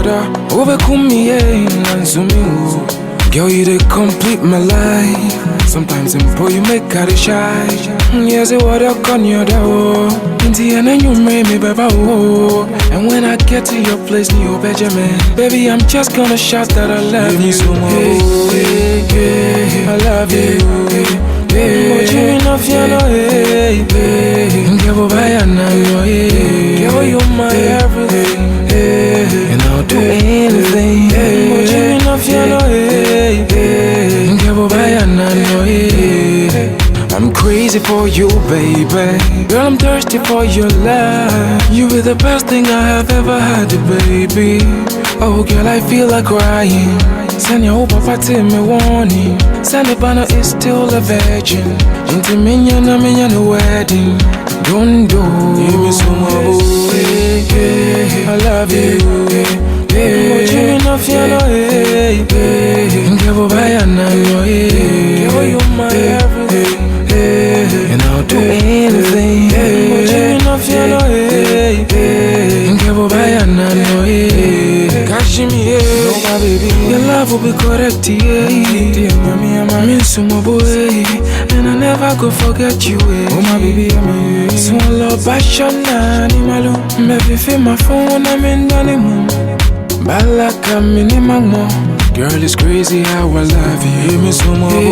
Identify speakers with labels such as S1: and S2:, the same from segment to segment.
S1: da. Overcome me, and zoom you. Girl, you they complete my life. Sometimes in boy you make her shy. Yes, it what I con you da. Inti and then you made me baby oh. And when I get to your place, new Benjamin, baby, I'm just gonna shout that I love you so much. I love you. But you enough, you know, give by and now, girl, you're my everything. And I'll do anything. But you enough, you know, give by and now, I'm crazy for you, baby. Girl, I'm thirsty for your love. You be the best thing I have ever had, baby. Oh, girl, I feel like crying. Send your papa to me warning. Send the banner is still a virgin. Into me and the wedding. Don't do. Give me some more. I love you. But you enough, you know. Give by and now, girl, you're my everything. And I'll do anything. But you enough, you know. Give by and now, catch me, no, my baby. Your love will be correct, yeah. Mommy, I'm miss my boy, and I never go forget you, oh my baby, I'm so love passion, animal. Maybe feel my phone, I'm in the moon. Balaka minimum. Girl, it's crazy how I love you. Give me some more,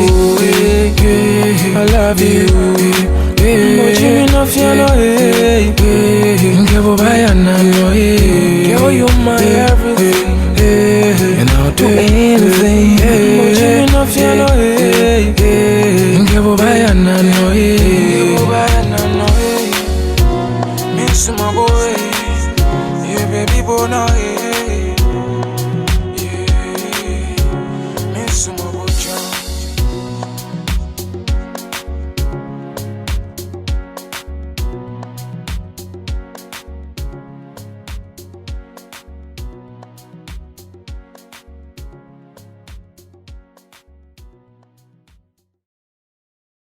S1: I love you. But you enough, you know, give by and now, girl, you're my everything. And I'll do anything. But you enough, you know, give by and now, give by and now, miss my boy, yeah, baby, boy, now.